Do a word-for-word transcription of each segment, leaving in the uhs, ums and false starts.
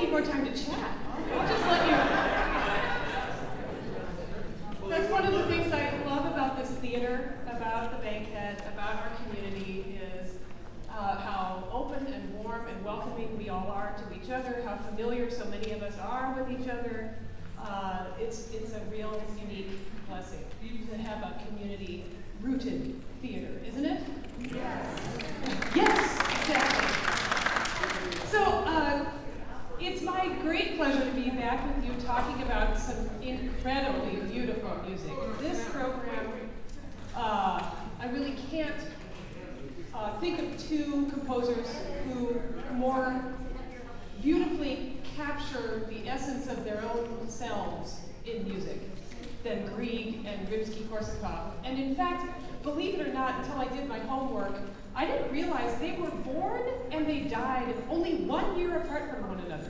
need more time to chat. I'll just let you. That's one of the things I love about this theater, about the Bankhead, about our community is uh, how open and warm and welcoming we all are to each other, how familiar so many of us are with each other. Uh, it's, it's a real unique blessing to have a community-rooted theater, isn't it? Yes. Yes, exactly. So, uh, it's my great pleasure to be back with you talking about some incredibly beautiful music. This program, uh, I really can't uh, think of two composers who more beautifully capture the essence of their own selves in music than Grieg and Rimsky-Korsakov. And in fact, believe it or not, until I did my homework, I didn't realize they were born and they died only one year apart from one another.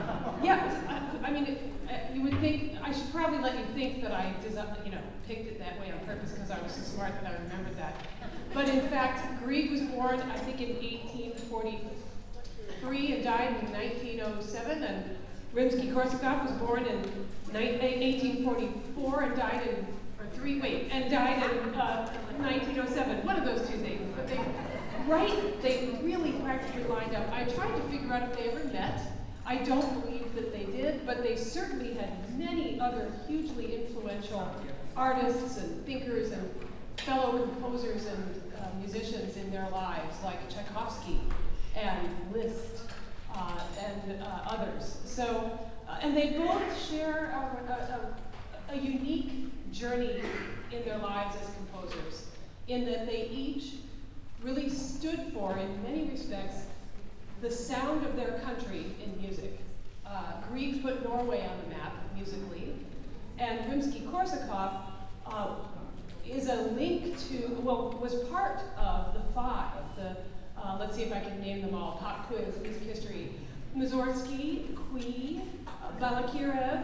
Yeah, I, I mean, it, uh, you would think, I should probably let you think that I desi- you know, picked it that way on purpose because I was so smart that I remembered that. But in fact, Grieg was born, I think, in eighteen forty-three and died in nineteen oh seven, and Rimsky-Korsakov was born in eighteen forty-four and died in, or three, wait, and died in uh, nineteen oh seven. One of those two things. But they, right, they really practically lined up. I tried to figure out if they ever met. I don't believe that they did, but they certainly had many other hugely influential artists and thinkers and fellow composers and uh, musicians in their lives, like Tchaikovsky and Liszt uh, and uh, others. So, uh, and they both share a, a, a, a unique journey in their lives as composers, in that they each really stood for, in many respects, the sound of their country in music. Uh, Grieg put Norway on the map musically, and Rimsky-Korsakov uh, is a link to, well, was part of the five, the, uh, let's see if I can name them all, pop quiz, music history. Mussorgsky, Cui, uh, Balakirev,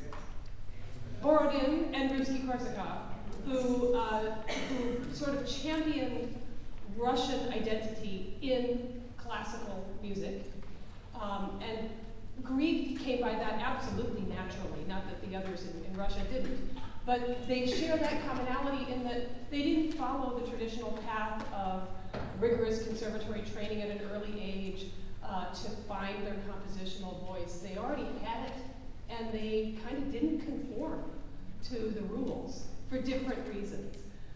Borodin, and Rimsky-Korsakov, who, uh, who sort of championed Russian identity in classical music. Um, and Grieg came by that absolutely naturally, not that the others in, in Russia didn't. But they share that commonality in that they didn't follow the traditional path of rigorous conservatory training at an early age uh, to find their compositional voice. They already had it, and they kind of didn't conform to the rules for different reasons.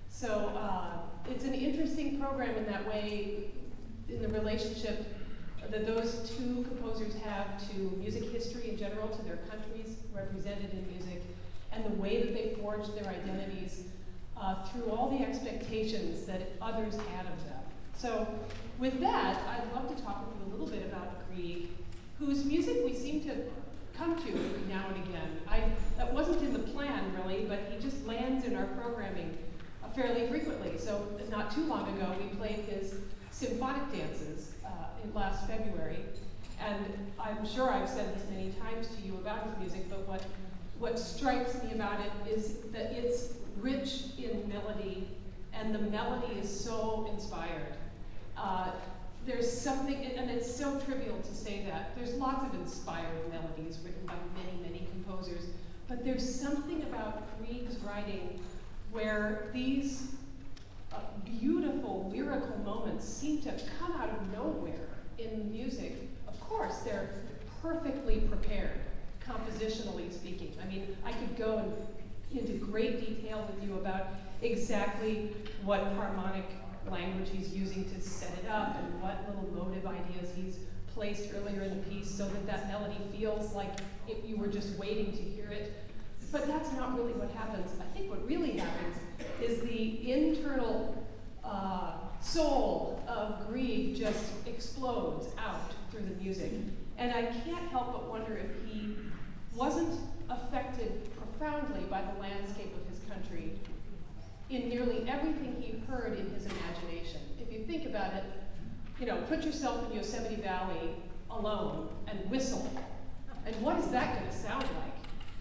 So uh, it's an interesting program in that way, in the relationship that those two composers have to music history in general, to their countries represented in music, and the way that they forged their identities uh, through all the expectations that others had of them. So with that, I'd love to talk with you a little bit about Grieg, whose music we seem to come to every now and again. I, that wasn't in the plan, really, but he just lands in our programming uh, fairly frequently. So not too long ago, we played his symphonic dances uh, in last February, and I'm sure I've said this many times to you about his music, but what, what strikes me about it is that it's rich in melody, and the melody is so inspired. Uh, there's something, and it's so trivial to say that. There's lots of inspired melodies written by many, many composers, but there's something about Grieg's writing where these uh, beautiful lyrical moments seem to come out of nowhere in music. Of course, they're perfectly prepared, compositionally speaking. I mean, I could go in, into great detail with you about exactly what harmonic language he's using to set it up and what little motive ideas he's placed earlier in the piece so that that melody feels like if you were just waiting to hear it. But that's not really what happens. I think what really happens is the internal uh, soul of Grieg just explodes out through the music. And I can't help but wonder if he wasn't affected profoundly by the landscape of his country in nearly everything he heard in his imagination. If you think about it, you know, put yourself in Yosemite Valley alone and whistle. And what is that going to sound like?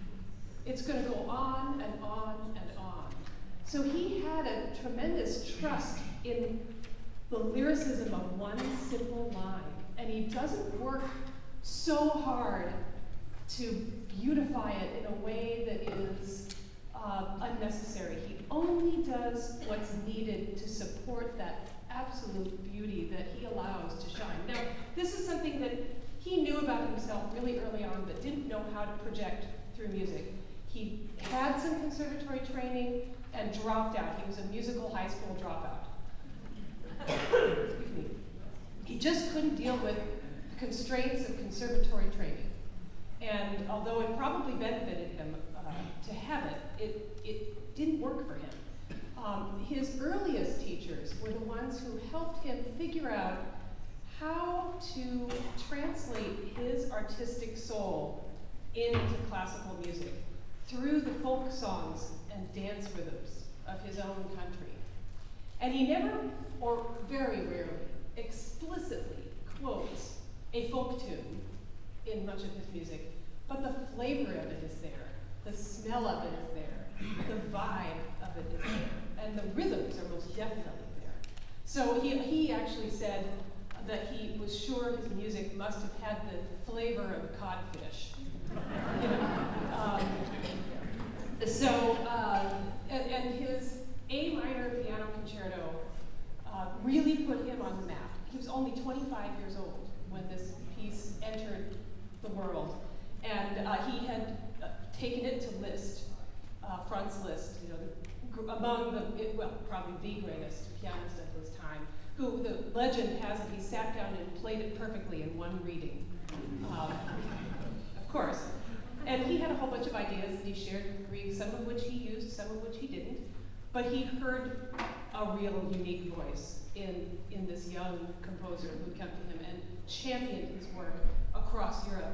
It's going to go on and on and on. So he had a tremendous trust in the lyricism of one simple line. And he doesn't work so hard to beautify it in a way that is uh, unnecessary. He only does what's needed to support that absolute beauty that he allows to shine. Now, this is something that he knew about himself really early on, but didn't know how to project through music. He had some conservatory training and dropped out. He was a musical high school dropout. Excuse me. He just couldn't deal with the constraints of conservatory training. And although it probably benefited him uh, to have it, it, it didn't work for him. Um, his earliest teachers were the ones who helped him figure out how to translate his artistic soul into classical music through the folk songs and dance rhythms of his own country. And he never, or very rarely, explicitly quotes a folk tune in much of his music, but the flavor of it is there, the smell of it is there, the vibe of it is there, and the rhythms are most definitely there. So he, he actually said that he was sure his music must have had the flavor of codfish. You know? um, so, uh, and, and his A minor piano concerto uh, really put him on the map. He was only twenty-five years old when this piece entered the world, and uh, he had uh, taken it to Liszt, uh, Franz Liszt, you know, the, among the, it, well, probably the greatest pianist of his time, who the legend has it he sat down and played it perfectly in one reading. Um, of course. And he had a whole bunch of ideas that he shared with Grieg, some of which he used, some of which he didn't. But he heard a real unique voice in, in this young composer who came to him and championed his work across Europe.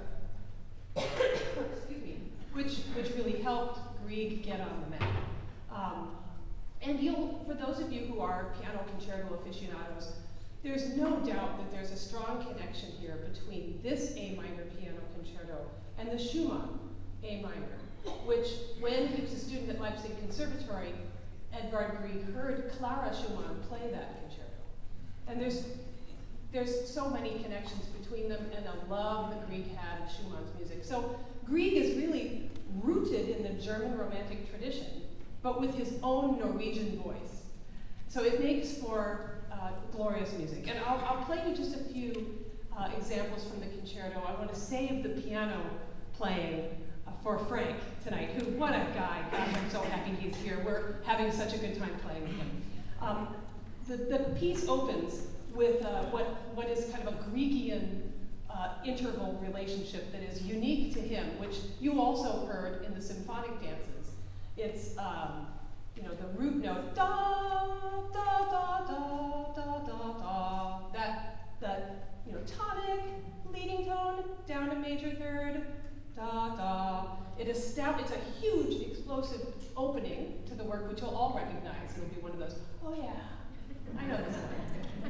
Excuse me. Which, which really helped Grieg get on the map. Um, and you'll, for those of you who are piano concerto aficionados, there's no doubt that there's a strong connection here between this A minor piano concerto and the Schumann A minor, which when he was a student at Leipzig Conservatory, Edvard Grieg heard Clara Schumann play that concerto. And there's, there's so many connections between them and a love that Grieg had of Schumann's music. So Grieg is really rooted in the German Romantic tradition, but with his own Norwegian voice. So it makes for uh, glorious music. And I'll, I'll play you just a few uh, examples from the concerto. I want to save the piano playing uh, for Frank tonight, who, what a guy. Gosh, I'm so happy he's here. We're having such a good time playing with him. Um, the, the piece opens with uh, what, what is kind of a Griegian uh, interval relationship that is unique to him, which you also heard in the symphonic dances. It's, um, you know, the root note, da, da, da, da, da, da, da, that, that, you know, tonic, leading tone, down to major third, da, da. It is it's a huge explosive opening to the work, which you'll all recognize. It'll be one of those, oh yeah, I know this one.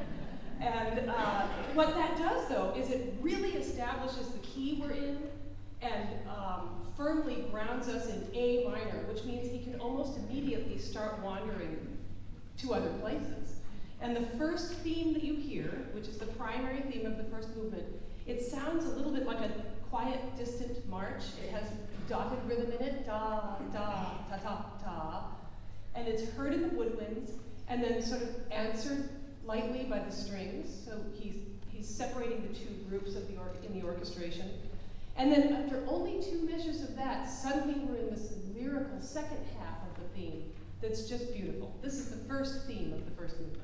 And uh, what that does, though, is it really establishes the key we're in and um, firmly grounds us in A minor, which means he can almost immediately start wandering to other places. And the first theme that you hear, which is the primary theme of the first movement, it sounds a little bit like a quiet, distant march. It has dotted rhythm in it, da, da, ta, ta, ta. And it's heard in the woodwinds, and then sort of answered lightly by the strings. So he's, he's separating the two groups of the or in the orchestration. And then after only two measures of that, suddenly we're in this lyrical second half of the theme that's just beautiful. This is the first theme of the first movement.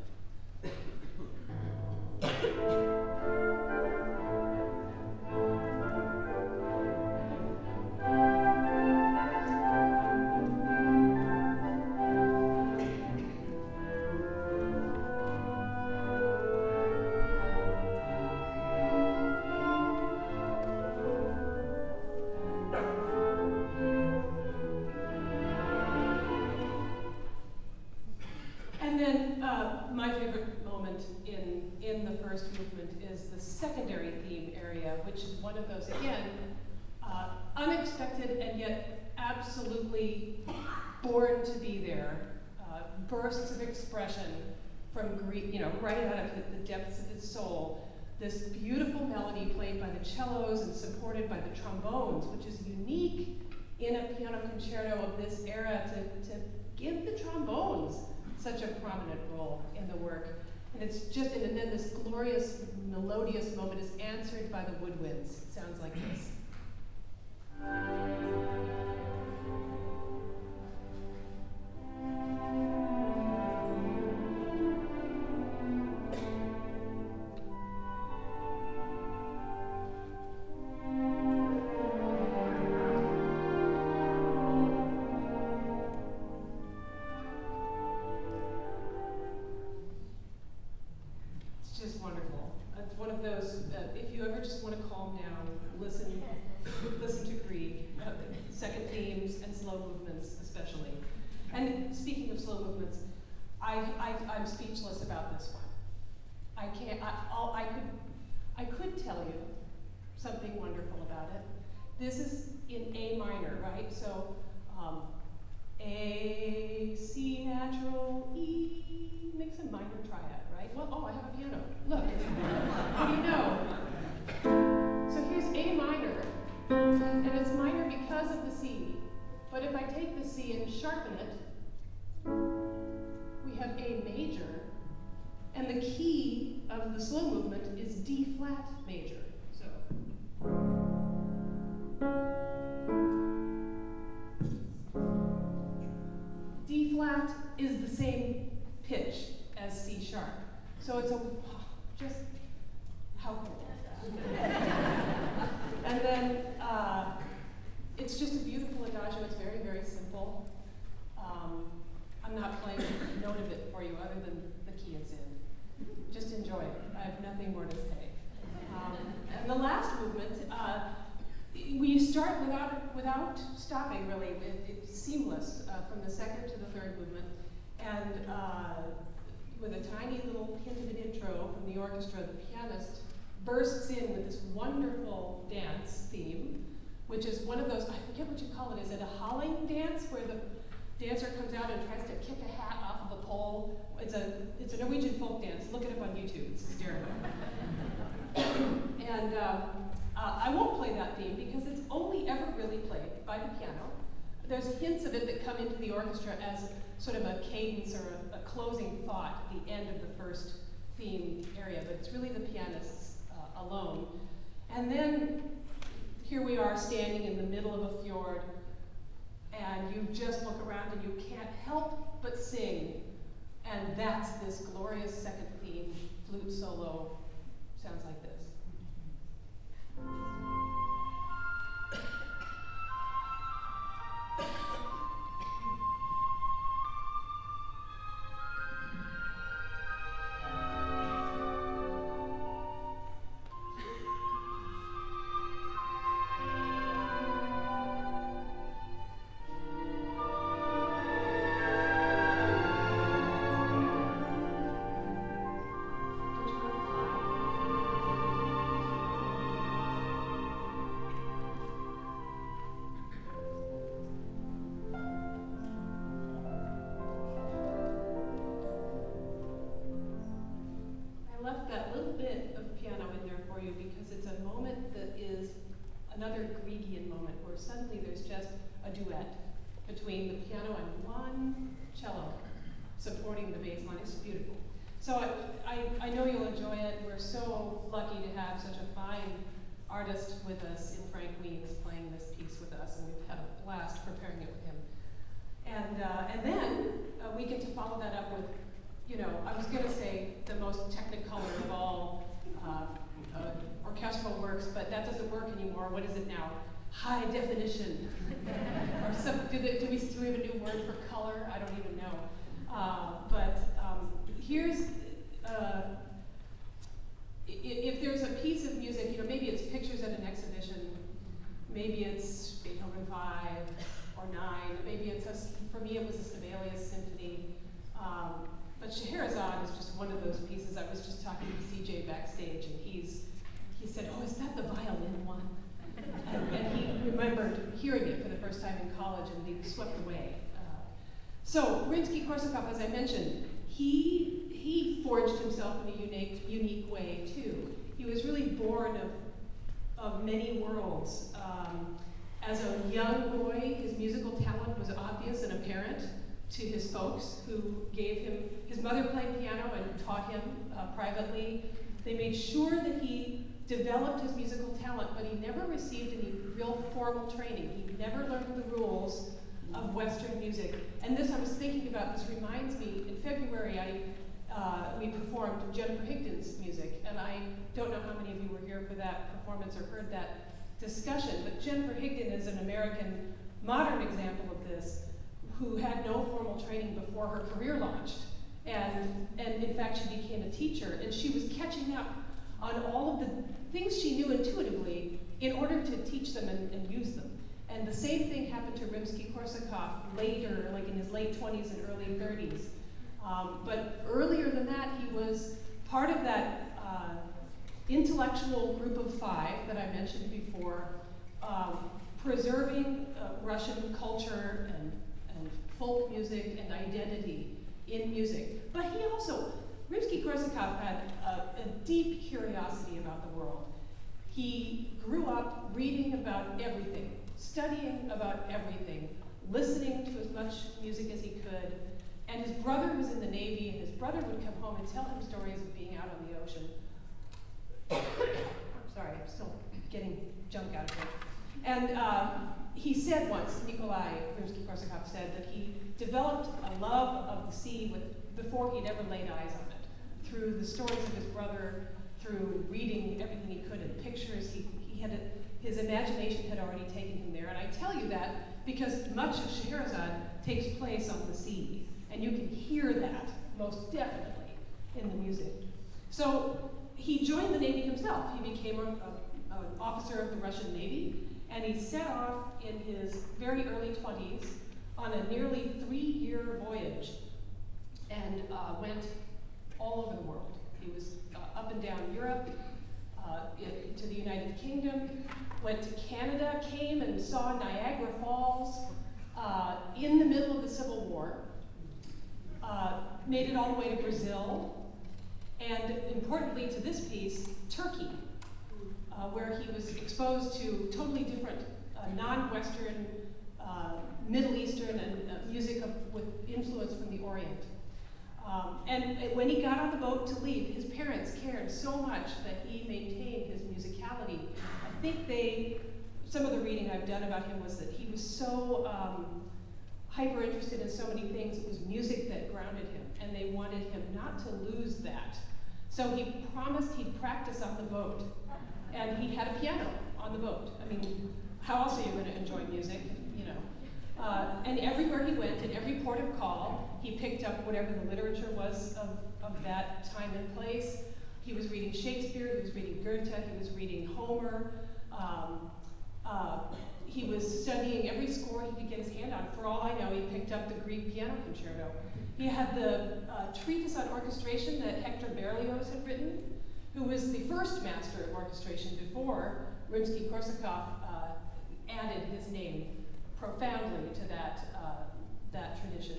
And then uh, my favorite moment in, in the first movement is the secondary theme area, which is one of those, again, uh, unexpected and yet absolutely born to be there, uh, bursts of expression from Grieg, you know, right out of the, the depths of his soul this beautiful melody played by the cellos and supported by the trombones, which is unique in a piano concerto of this era to, to give the trombones such a prominent role in the work. And it's just, and then this glorious, melodious moment is answered by the woodwinds. It sounds like this. I'm speechless about this one. I can't, I, all, I could, I could tell you something wonderful about it. This is in A minor, right? So, um, A, C natural, E makes a minor triad, right? Well, oh, I have a piano. Look, what do you know? So here's A minor, and it's minor because of the C. But if I take the C and sharpen it, we have A major, and the key of the slow movement is D flat major. So D flat is the same pitch as C sharp. So it's a, just, how cool. And then uh, it's just a beautiful adagio. It's very, very simple. Um, I'm not playing a note of it for you other than the key it's in. Just enjoy it. I have nothing more to say. Um, and the last movement, uh, we start without without stopping, really. It, it's seamless uh, from the second to the third movement. And uh, with a tiny little hint of an intro from the orchestra, the pianist bursts in with this wonderful dance theme, which is one of those, I forget what you call it, is it a Holling dance where the dancer comes out and tries to kick a hat off of a pole? It's a, it's a Norwegian folk dance. Look it up on YouTube, it's hysterical. And um, uh, I won't play that theme because it's only ever really played by the piano. There's hints of it that come into the orchestra as sort of a cadence or a, a closing thought at the end of the first theme area, but it's really the pianists uh, alone. And then here we are standing in the middle of a fjord, and you just look around and you can't help but sing. And that's this glorious second theme, flute solo, sounds like this. Another Griegian moment where suddenly there's just a duet between the piano and one cello supporting the bass line. It's beautiful. So I, I, I know you'll enjoy it. We're so lucky to have such a fine artist with us in Frank Weens playing this piece with us, and we've had a blast preparing it with him. And, uh, and then uh, we get to follow that up with, you know, I was going to say the most technicolor of all uh, uh, orchestral works, but that doesn't work anymore. What is it now? High definition. Or some, do, they, do, we, do we have a new word for color? I don't even know. Uh, but um, here's, uh, if there's a piece of music, you know, maybe it's pictures at an exhibition, maybe it's Beethoven five or nine, maybe it's, a, for me it was a Sibelius symphony. Um, but Scheherazade is just one of those pieces. I was just talking to C J backstage, and he's he said, "Oh, is that the violin one?" And, and he remembered hearing it for the first time in college and being swept away. Uh, so Rimsky-Korsakov, as I mentioned, he he forged himself in a unique unique way too. He he was really born of, of many worlds. Um, as a young boy, his musical talent was obvious and apparent to his folks, who gave him, his mother played piano and taught him uh, privately. They made sure that he developed his musical talent, but he never received any real formal training. He never learned the rules of Western music. And this, I was thinking about, this reminds me, in February, I uh, we performed Jennifer Higdon's music, and I don't know how many of you were here for that performance or heard that discussion, but Jennifer Higdon is an American modern example of this, who had no formal training before her career launched. And, and in fact, she became a teacher, and she was catching up on all of the things she knew intuitively in order to teach them and, and use them. And the same thing happened to Rimsky-Korsakov later, like in his late twenties and early thirties. Um, but earlier than that, he was part of that uh, intellectual group of five that I mentioned before, um, preserving uh, Russian culture and, and folk music and identity in music. But he also, Rimsky-Korsakov had a, a deep curiosity about the world. He grew up reading about everything, studying about everything, listening to as much music as he could. And his brother was in the Navy, and his brother would come home and tell him stories of being out on the ocean. I'm sorry, I'm still getting junk out of here. And uh, he said once, Nikolai Rimsky-Korsakov said, that he developed a love of the sea with, before he'd ever laid eyes on it. Through the stories of his brother, through reading everything he could in pictures, he, he had a, his imagination had already taken him there. And I tell you that because much of Scheherazade takes place on the sea. And you can hear that, most definitely, in the music. So he joined the Navy himself. He became a, a, an officer of the Russian Navy, and he set off in his very early twenties on a nearly three-year voyage and uh, went all over the world. He was uh, up and down Europe, uh, it, to the United Kingdom, went to Canada, came and saw Niagara Falls uh, in the middle of the Civil War. Uh, made it all the way to Brazil, and importantly to this piece, Turkey, uh, where he was exposed to totally different uh, non-Western, uh, Middle Eastern and uh, music of, with influence from the Orient. Um, and when he got on the boat to leave, his parents cared so much that he maintained his musicality. I think they, some of the reading I've done about him was that he was so um, hyper interested in so many things. It was music that grounded him, and they wanted him not to lose that. So he promised he'd practice on the boat, and he had a piano on the boat. I mean, how else are you going to enjoy music, you know? Uh, and everywhere he went, in every port of call, he picked up whatever the literature was of, of that time and place. He was reading Shakespeare, he was reading Goethe, he was reading Homer. Um, uh, He was studying every score he could get his hand on. For all I know, he picked up the Grieg Piano Concerto. He had the uh, treatise on orchestration that Hector Berlioz had written, who was the first master of orchestration before Rimsky-Korsakov uh, added his name profoundly to that, uh, that tradition.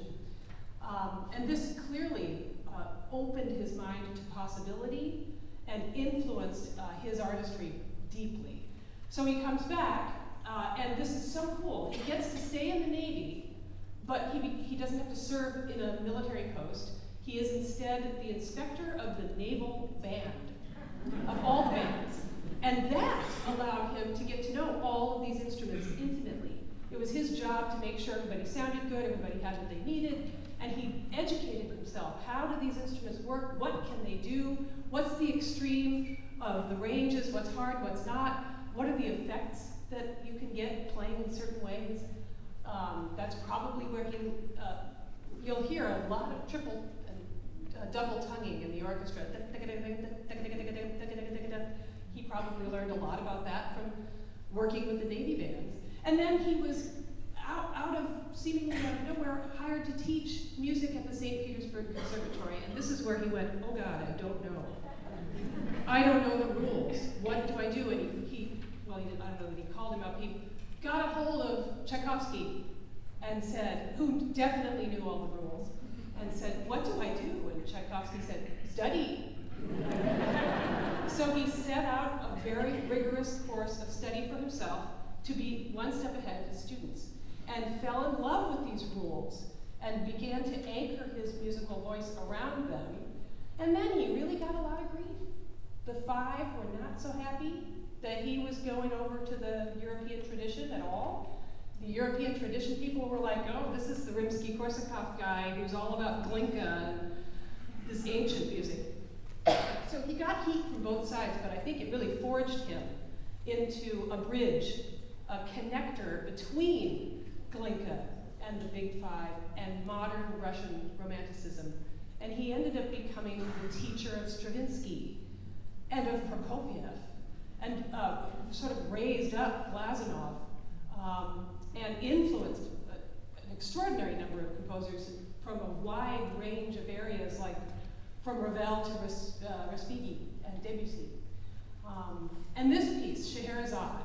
Um, and this clearly uh, opened his mind to possibility and influenced uh, his artistry deeply. So he comes back. Uh, and this is so cool. He gets to stay in the Navy, but he, he doesn't have to serve in a military post. He is instead the inspector of the naval band, of all the bands. And that allowed him to get to know all of these instruments intimately. It was his job to make sure everybody sounded good, everybody had what they needed, and he educated himself. How do these instruments work? What can they do? What's the extreme of the ranges? What's hard? What's not? What are the effects that you can get playing in certain ways? Um, that's probably where he, uh, you'll hear a lot of triple and uh, double tonguing in the orchestra. He probably learned a lot about that from working with the Navy bands. And then he was out, out of seemingly out of nowhere hired to teach music at the Saint Petersburg Conservatory. And this is where he went, oh God, I don't know. I don't know the rules. What do I do? And he, he well, he did, I don't know that he called him up. He got a hold of Tchaikovsky and said, who definitely knew all the rules, and said, what do I do? And Tchaikovsky said, study. So he set out a very rigorous course of study for himself to be one step ahead of his students, and fell in love with these rules and began to anchor his musical voice around them. And then he really got a lot of grief. The five were not so happy that he was going over to the European tradition at all. The European tradition people were like, oh, this is the Rimsky-Korsakov guy who's all about Glinka and this ancient music. So he got heat from both sides, but I think it really forged him into a bridge, a connector between Glinka and the Big Five and modern Russian Romanticism. And he ended up becoming the teacher of Stravinsky and of Prokofiev, and uh, sort of raised up Glazunov um, and influenced a, an extraordinary number of composers from a wide range of areas, like from Ravel to Res, uh, Respighi and Debussy. Um, and this piece, Scheherazade,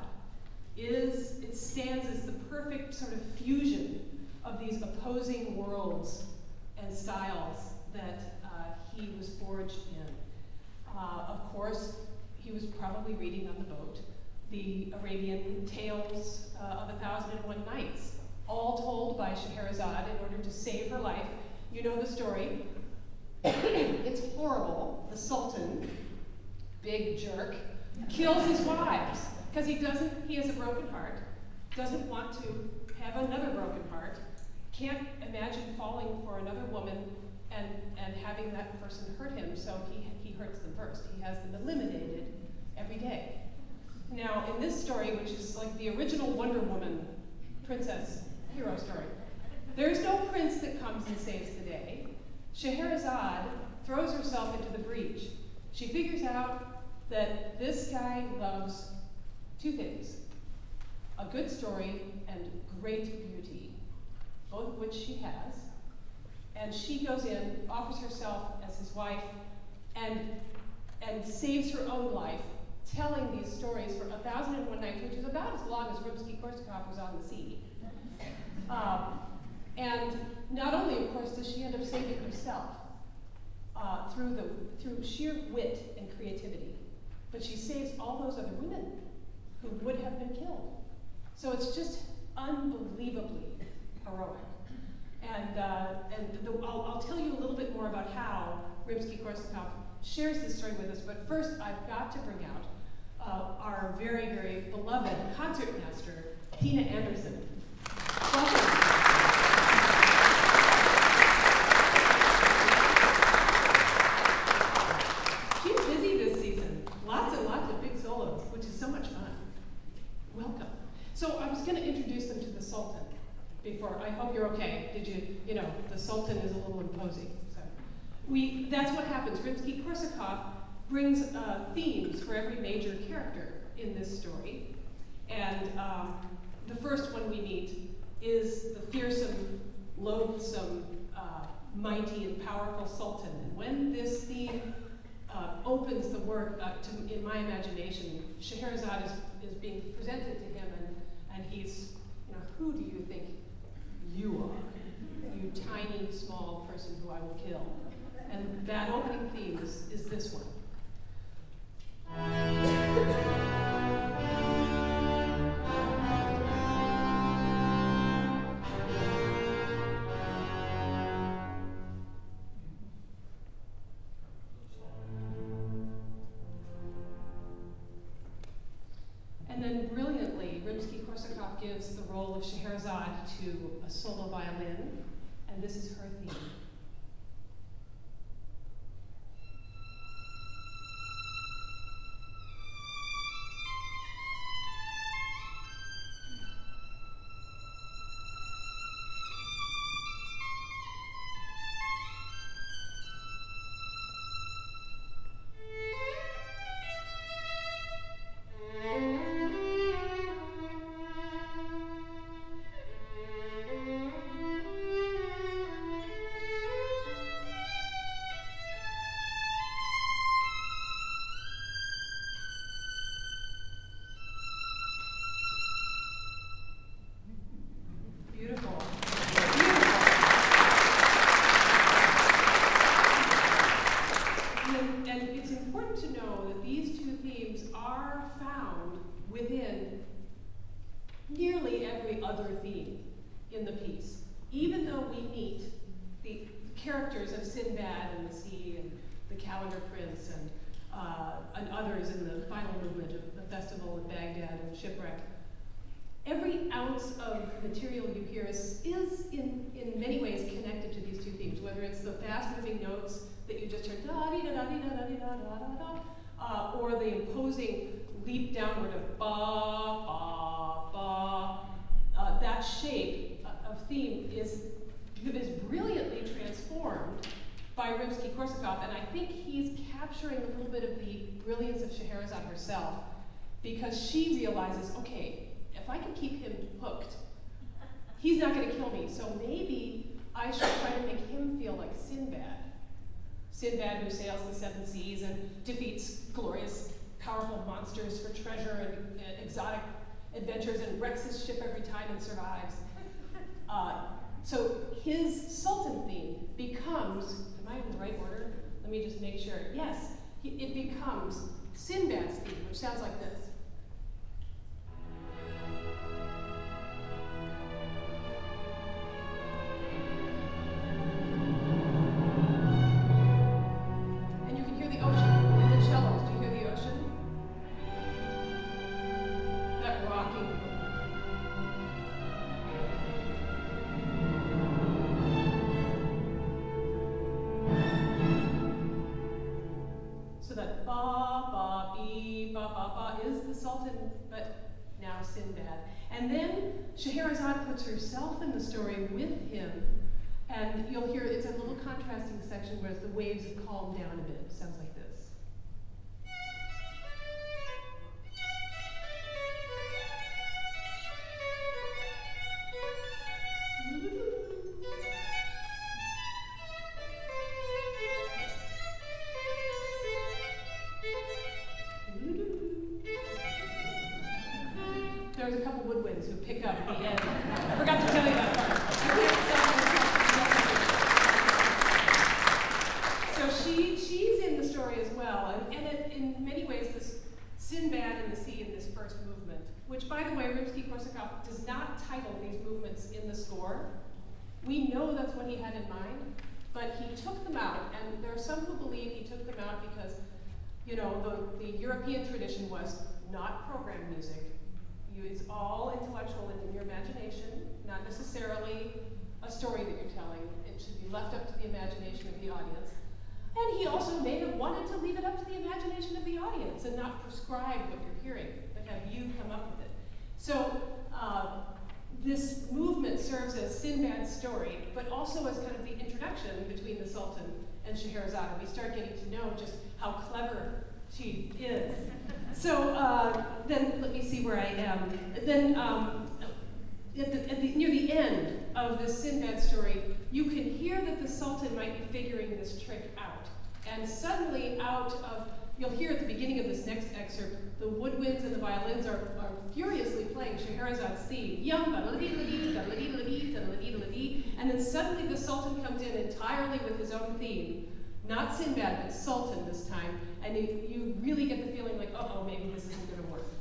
is, it stands as the perfect sort of fusion of these opposing worlds and styles that uh, he was forged in. Uh, of course, he was probably reading on the boat the Arabian Tales uh, of a Thousand and One Nights, all told by Scheherazade in order to save her life. You know the story. It's horrible. The Sultan, big jerk, kills his wives because he doesn't, he has a broken heart, doesn't want to have another broken heart, can't imagine falling for another woman and, and having that person hurt him, so he, he hurts them first. He has them eliminated every day. Now, in this story, which is like the original Wonder Woman princess hero story, there's no prince that comes and saves the day. Scheherazade throws herself into the breach. She figures out that this guy loves two things: a good story and great beauty, both of which she has. And she goes in, offers herself as his wife, and, and saves her own life, telling these stories for A Thousand and One Nights, which is about as long as Rimsky-Korsakov was on the sea. Um, and not only, of course, does she end up saving herself uh, through, the, through sheer wit and creativity, but she saves all those other women who would have been killed. So it's just unbelievably heroic. And, uh, and the, I'll, I'll tell you a little bit more about how Rimsky-Korsakov shares this story with us, but first I've got to bring out uh, our very, very beloved concertmaster, Tina Anderson. Welcome. She's busy this season. Lots and lots of big solos, which is so much fun. Welcome. So I was going to introduce them to the Sultan before. I hope you're okay. Did you, you know, the Sultan is a little imposing. So we, that's what happens. Rimsky-Korsakov brings uh, themes for every major character in this story. And um, the first one we meet is the fearsome, loathsome, uh, mighty, and powerful Sultan. And when this theme uh, opens the work, uh, to, in my imagination, Scheherazade is, is being presented to him, and, and he's, you know, who do you think you are? You tiny, small person who I will kill. And that opening theme is, is this one. And then brilliantly, Rimsky-Korsakov gives the role of Scheherazade to a solo violin, and this is her theme. know that these two themes are found within nearly every other theme in the piece. Even though we meet the characters of Sinbad and the sea and the Calendar Prince and, uh, and others in the final movement of the festival in Baghdad and Shipwreck, every ounce of material you hear is, is in, in many ways connected to these two themes, whether it's the fast-moving notes that you just heard, da-dee-da-da-dee-da-da-dee-da-da-da-da, uh, or the imposing leap downward of ba, ba, ba. Uh, that shape of theme is, is brilliantly transformed by Rimsky-Korsakov, and I think he's capturing a little bit of the brilliance of Scheherazade herself, because she realizes, okay, if I can keep him hooked, he's not going to kill me, so maybe I should try to make him feel like Sinbad. Sinbad, who sails the seven seas and defeats glorious, powerful monsters for treasure and, and exotic adventures and wrecks his ship every time and survives. Uh, so his Sultan theme becomes, am I in the right order? Let me just make sure. Yes, he, it becomes Sinbad's theme, which sounds like this. And you can hear the ocean in the cellos. Do you hear the ocean? That rocking. So that ba, ba, be, ba, ba, ba is the Sultan, but now Sinbad. And then Scheherazade puts herself in the story with him, and you'll hear it's a little contrasting section where the waves have calmed down a bit. It sounds like this. There's a couple woodwinds who pick up at the end. I forgot to tell you that part. So she, she's in the story as well, and, and it, in many ways, this Sinbad and the sea in this first movement, which, by the way, Rimsky-Korsakov does not title these movements in the score. We know that's what he had in mind, but he took them out, and there are some who believe he took them out because, you know, the, the European tradition was not program music. It's all intellectual and in your imagination, not necessarily a story that you're telling. It should be left up to the imagination of the audience. And he also may have wanted to leave it up to the imagination of the audience and not prescribe what you're hearing, but have you come up with it. So uh, this movement serves as Sinbad's story, but also as kind of the introduction between the Sultan and Scheherazade. We start getting to know just how clever she is. So uh, then, let me see where I am. Then, um, at the, at the, near the end of this Sinbad story, you can hear that the Sultan might be figuring this trick out. And suddenly, out of, you'll hear at the beginning of this next excerpt, the woodwinds and the violins are, are furiously playing Scheherazade's theme. Yum, ba-da-dee-da-dee, da-da-dee-da-dee, da-da-dee-da-dee. And then suddenly the Sultan comes in entirely with his own theme. Not Sinbad, but Sultan this time. And you, you really get the feeling like, uh-oh, maybe this isn't going to work.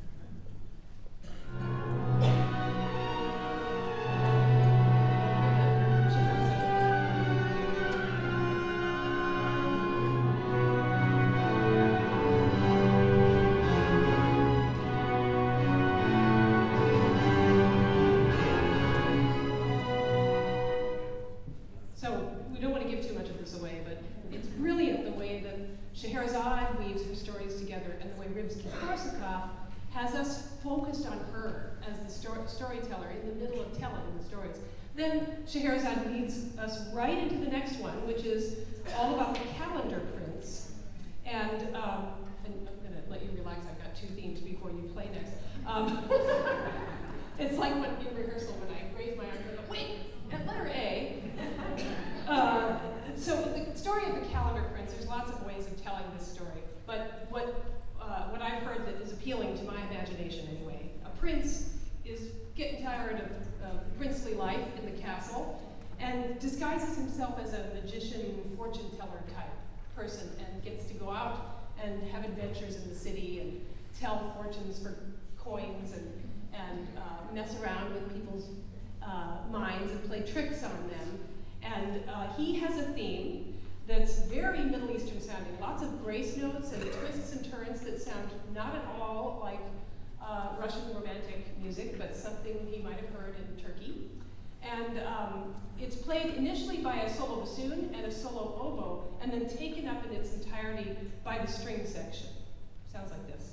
So we don't want to give too much of this away, but it's brilliant the way that Scheherazade weaves her stories together, and the way Rimsky-Korsakov has us focused on her as the sto storyteller in the middle of telling the stories. Then Scheherazade leads us right into the next one, which is all about the Calendar Prince. And, um, and I'm going to let you relax. I've got two themes before you play next. Um, it's like when in rehearsal when I raise my arm and go, wait, at letter A. Uh, so the story of the Calendar Prince, there's lots of ways of telling this story. But what, uh, what I've heard that is appealing to my imagination anyway, a prince is getting tired of, of princely life in the castle and disguises himself as a magician, fortune teller type person and gets to go out and have adventures in the city and tell fortunes for coins and, and uh, mess around with people's uh, minds and play tricks on them. And uh, he has a theme that's very Middle Eastern sounding. Lots of grace notes and twists and turns that sound not at all like uh, Russian romantic music, but something he might have heard in Turkey. And um, it's played initially by a solo bassoon and a solo oboe, and then taken up in its entirety by the string section. Sounds like this.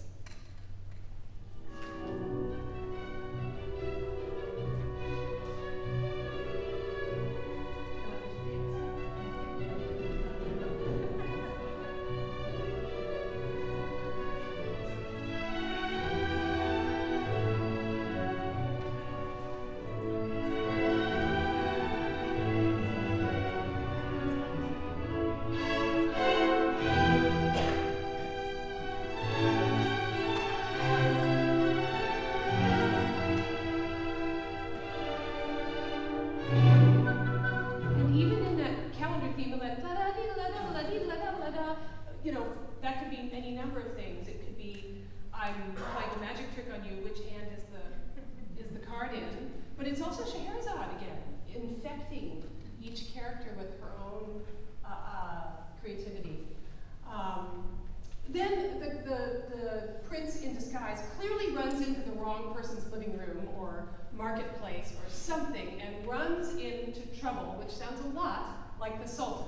You know, that could be any number of things. It could be, I'm playing a magic trick on you, which hand is the is the card in? But it's also Scheherazade again, infecting each character with her own uh, uh, creativity. Um, then the, the, the prince in disguise clearly runs into the wrong person's living room or marketplace or something and runs into trouble, which sounds a lot like the Sultan.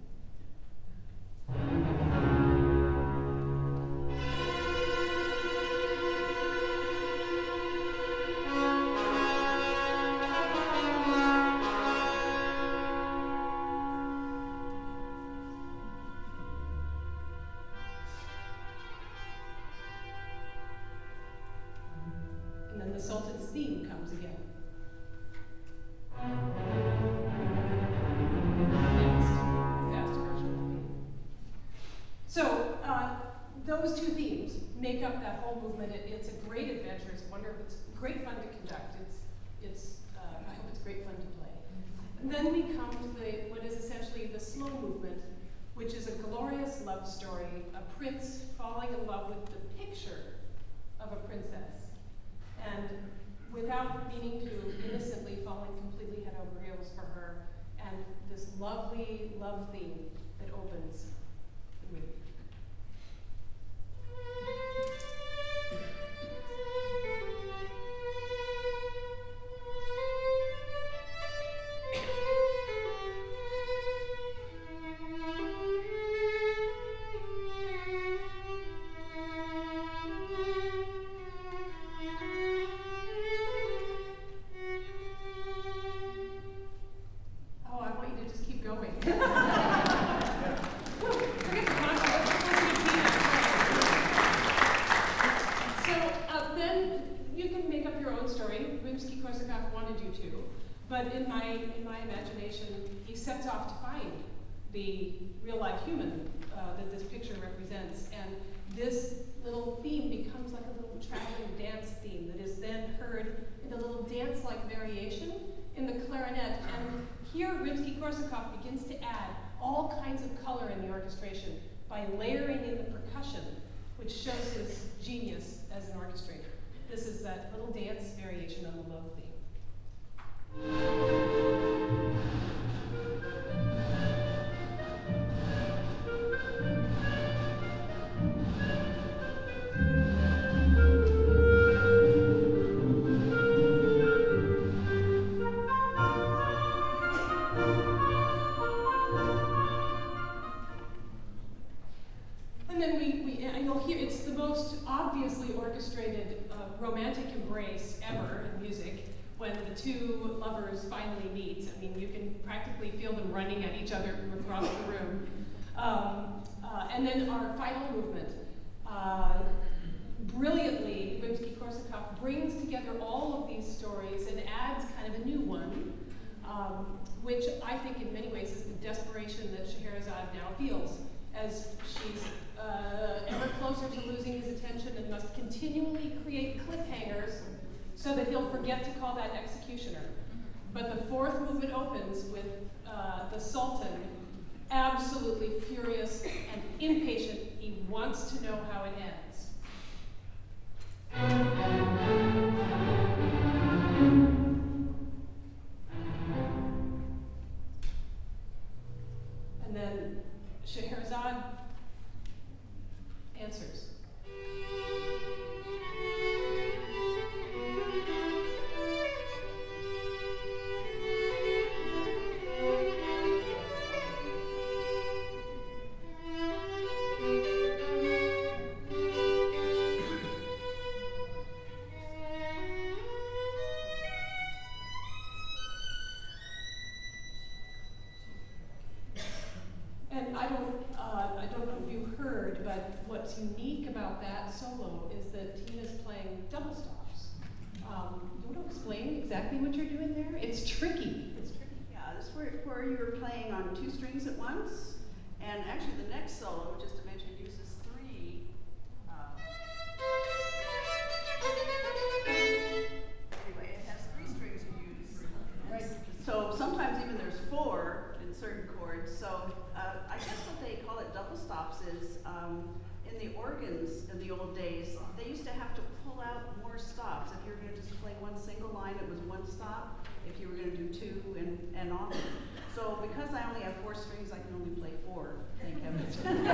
And then the Sultan's theme comes again. So uh, those two themes make up that whole movement. It, it's a great adventure. It's wonderful. It's great fun to conduct. It's, it's. Uh, I hope it's great fun to play. And then we come to the what is essentially the slow movement, which is a glorious love story. A prince falling in love with the picture of a princess, and without meaning to, innocently falling completely head over heels for her, and this lovely love theme that opens the movie. Oh, I want you to just keep going. Forget the concert. Let's just listen to Tina. So uh, then you can make up your own story. Rimsky-Korsakov wanted you to, but in my in my imagination, he sets off to find the real-life human uh, that this picture represents, and this little theme becomes like a little traveling dance theme that is then heard in a little dance-like variation in the clarinet. And here Rimsky-Korsakov begins to add all kinds of color in the orchestration by layering in the percussion, which shows his genius as an orchestrator. This is that little dance variation on the love theme. And then we, we and you'll hear, it's the most obviously orchestrated uh, romantic embrace ever in music when the two lovers finally meet. I mean, you can practically feel them running at each other from across the room. Um, uh, and then our final movement. Uh, brilliantly, Rimsky-Korsakov brings together all of these stories and adds kind of a new one, um, which I think in many ways is the desperation that Scheherazade now feels as she's uh, ever closer to losing his attention and must continually create cliffhangers so that he'll forget to call that executioner. But the fourth movement opens with uh, the Sultan absolutely furious and impatient. He He wants to know how it ends. And then Scheherazade answers. And I don't, uh, I don't know if you heard, but what's unique about that solo is that Tina's playing double stops. Um, you want to explain exactly what you're doing there? It's tricky. It's tricky. Yeah, this is where, where you're playing on two strings at once. And actually the next solo, just to mention, uses three. Uh, anyway, it has three strings you use. Right. So sometimes even there's four in certain chords. So uh, I guess what they call it double stops is um, in the organs in the old days, they used to have to pull out more stops. If you were going to just play one single line, it was one stop. If you were going to do two and, and on. So because I only have four strings, I can only play four. Thank heavens.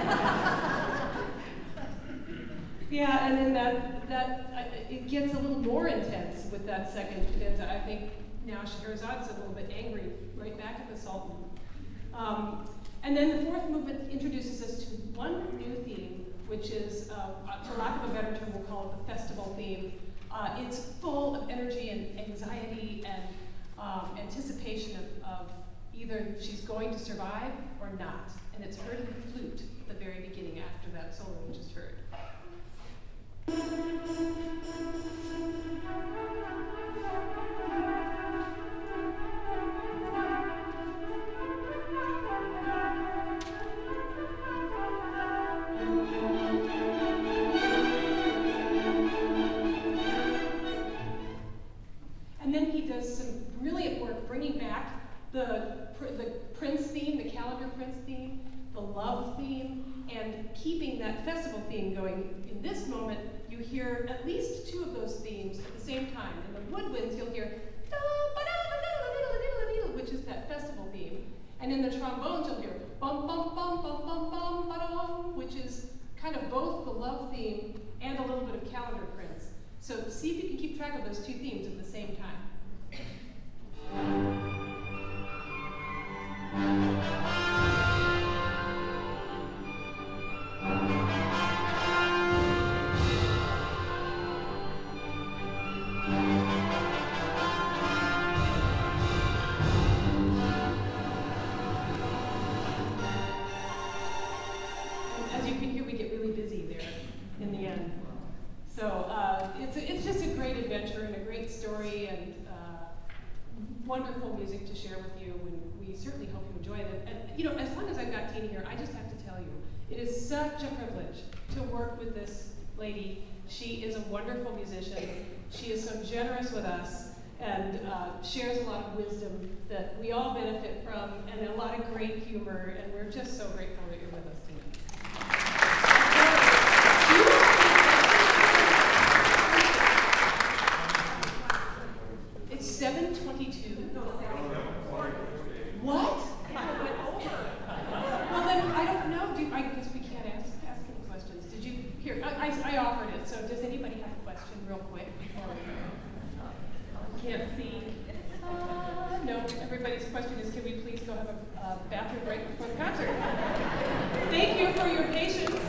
Yeah, and then that, that uh, it gets a little more intense with that second stanza. I think now Scheherazade's a little bit angry, right back at the Sultan. Um, and then the fourth movement introduces us to one new theme, which is, uh, for lack of a better term, we'll call it the festival theme. Uh, it's full of energy and anxiety and um, anticipation of, of either she's going to survive or not. And it's heard in the flute at the very beginning after that solo we just heard. And then he does some brilliant work bringing back the, the Prince theme, the Calendar Prince theme, the love theme, and keeping that festival theme going. In this moment, you hear at least two of those themes at the same time. In the woodwinds, you'll hear which is that festival theme. And in the trombones, you'll hear bum bum bum bum bum bum ba-dum, which is kind of both the love theme and a little bit of Calendar Prince. So see if you can keep track of those two themes at the same time. As you can hear, we get really busy there in the end. So uh, it's, a, it's just a great adventure and a great story and uh, wonderful music to share with you, and we certainly hope you enjoy it. And you know, as long as I've got Tina here, I just have to tell you, it is such a privilege to work with this lady. She is a wonderful musician. She is so generous with us and uh, shares a lot of wisdom that we all benefit from and a lot of great humor, and we're just so grateful that you're with us, Tina. It's seven twenty-two. What? Well, then I don't know. Do, I guess we can't ask, ask any questions. Did you hear? I, I, I offered it. So does anybody have a question, real quick? Before we can't see. Uh, no. Everybody's question is, can we please go have a uh, bathroom break before the concert? Thank you for your patience.